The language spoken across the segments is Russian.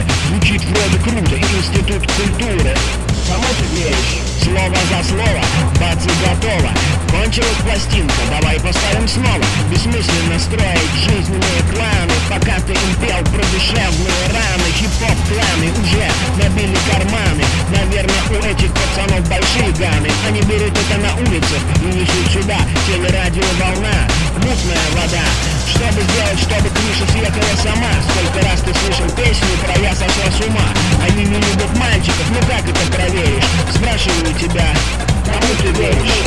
натуре. Звучит вроде круто, институт культуры. Кому ты веришь? Слово за слово, бац и готово. Кончилась пластинка, давай поставим снова. Бессмысленно строить жизненные планы, пока ты им пел про душевные раны. Хип-хоп кланы уже набили карманы. Наверное, у этих пацанов большие ганы. Они берут это на улице и несут сюда. Телерадиоволна, мутная вода. Чтобы сделать, чтобы крыша съехала сама. Сколько раз ты слышал песню про «Я сошла с ума». Они не любят мальчиков, ну как это проверишь? Спрашиваю тебя, кому ты веришь?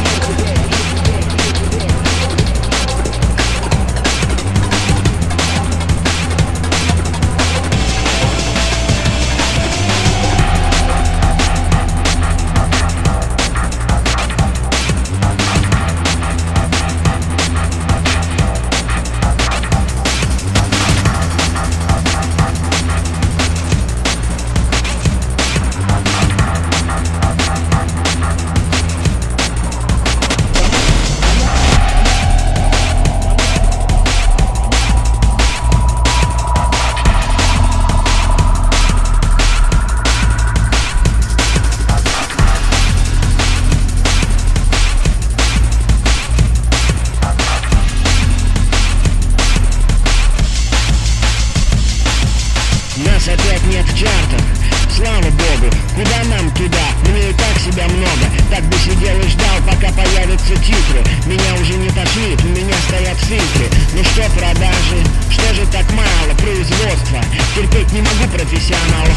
Нас опять нет в чартах, слава богу, куда нам туда, мне и так себя много. Так бы сидел и ждал, пока появятся титры. Меня уже не тошнит, у меня стоят фильтры. Ну что продажи, что же так мало производства? Терпеть не могу профессионалов.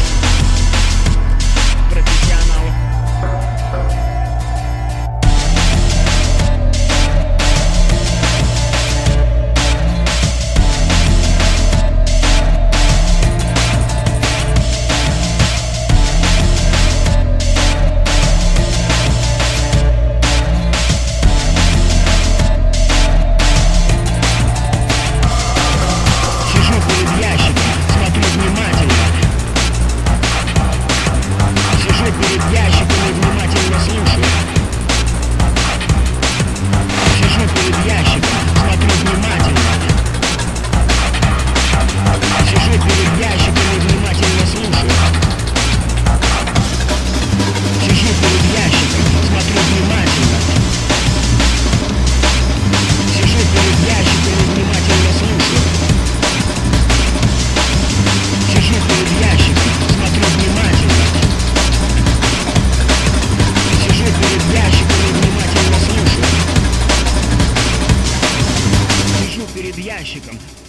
Перед ящиком